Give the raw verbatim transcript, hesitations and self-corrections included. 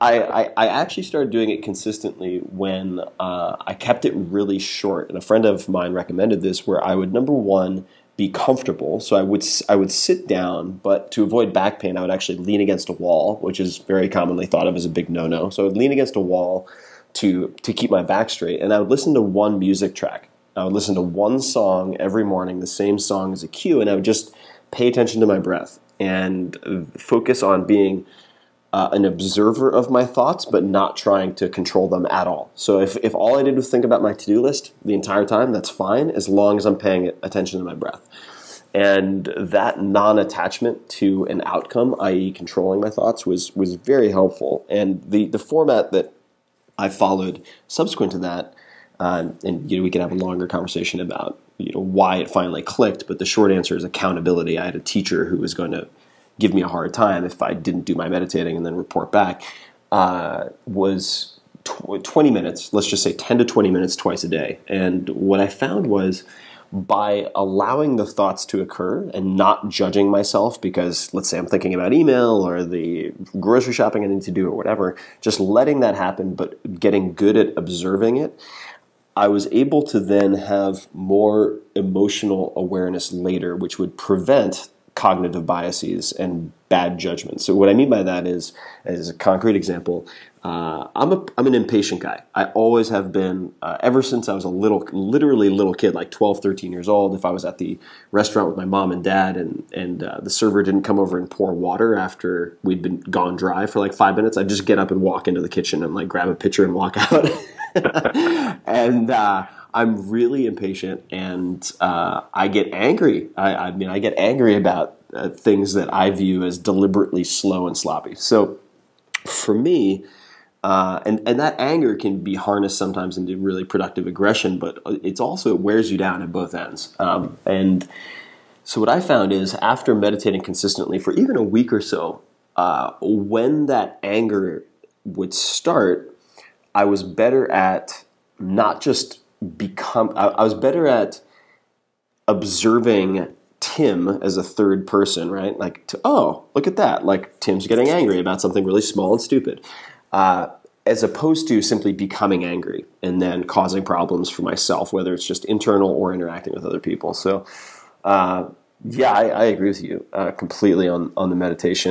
I, I, I actually started doing it consistently when uh, I kept it really short. And a friend of mine recommended this, where I would, number one, be comfortable. So I would I would sit down, but to avoid back pain, I would actually lean against a wall, which is very commonly thought of as a big no-no. So I would lean against a wall to to keep my back straight, and I would listen to one music track. I would listen to one song every morning, the same song as a cue, and I would just pay attention to my breath and focus on being uh, an observer of my thoughts, but not trying to control them at all. So if, if all I did was think about my to-do list the entire time, that's fine, as long as I'm paying attention to my breath. And that non-attachment to an outcome, that is controlling my thoughts, was was very helpful. And the, the format that I followed subsequent to that, Um, and you know, we could have a longer conversation about you know why it finally clicked. But the short answer is accountability. I had a teacher who was going to give me a hard time if I didn't do my meditating and then report back. Uh, was tw- twenty minutes. Let's just say ten to twenty minutes twice a day. And what I found was, by allowing the thoughts to occur and not judging myself, because let's say I'm thinking about email or the grocery shopping I need to do or whatever, just letting that happen, but getting good at observing it, I was able to then have more emotional awareness later, which would prevent cognitive biases and bad judgment. So what I mean by that is, as a concrete example, uh, I'm a I'm an impatient guy. I always have been, uh, ever since I was a little, literally little kid, like twelve, thirteen years old. If I was at the restaurant with my mom and dad and and uh, the server didn't come over and pour water after we'd been gone dry for like five minutes, I'd just get up and walk into the kitchen and like grab a pitcher and walk out. and uh, I'm really impatient, and uh, I get angry. I, I mean, I get angry about uh, things that I view as deliberately slow and sloppy. So for me, uh, and, and that anger can be harnessed sometimes into really productive aggression, but it's also, it wears you down at both ends. Um, and so what I found is, after meditating consistently for even a week or so, uh, when that anger would start, I was better at not just become, I, I was better at observing Tim as a third person, right? Like, to, oh, look at that. Like, Tim's getting angry about something really small and stupid. Uh, as opposed to simply becoming angry and then causing problems for myself, whether it's just internal or interacting with other people. So, uh, yeah, I, I agree with you uh, completely on, on the meditation.